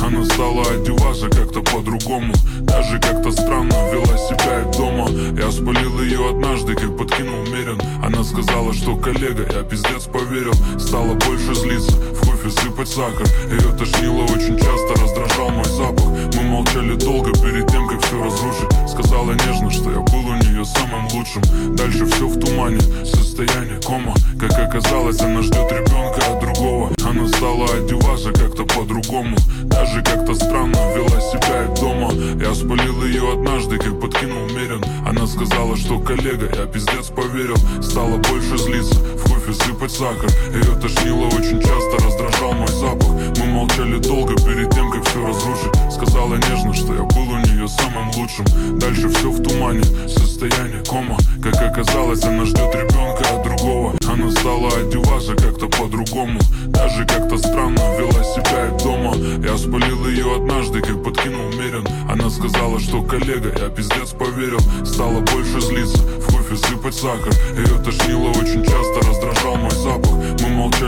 Она стала одеваться как-то по-другому, даже как-то странно вела себя и дома. Я спалил ее однажды, как подкинул мерен. Она сказала, что коллега, я пиздец поверил. Стала больше злиться, в кофе сыпать сахар. Ее тошнило очень часто, раздражал мой запах. Мы молчали долго перед тем, как все разрушить. Сказала нежно, что я был у нее самым лучшим. Дальше все в тумане, состояние кома. Как оказалось, она ждет ребенка от другого. Она стала одеваться как-то по-другому, даже как-то странно вела себя и дома. Я спалил ее однажды, как подкинул мерен. Она сказала, что коллега, я пиздец поверил. Стала больше злиться, в кофе сыпать сахар. Ее тошнило очень часто, раздражал мой запах. Мы молчали долго перед тем, как все разрушить. Сказала нежно, что я был у нее самым лучшим. Дальше все в тумане, состояние кома. Как оказалось, она ждет ребенка от другого. Она стала одеваться как-то по-другому, даже как-то странно вела себя и дома. Я спалил ее однажды, как подкинул мерен. Она сказала, что коллега, я пиздец поверил. Стала больше злиться, в кофе сыпать сахар. Ее тошнило очень часто, раздражал мой запах. Мы молчали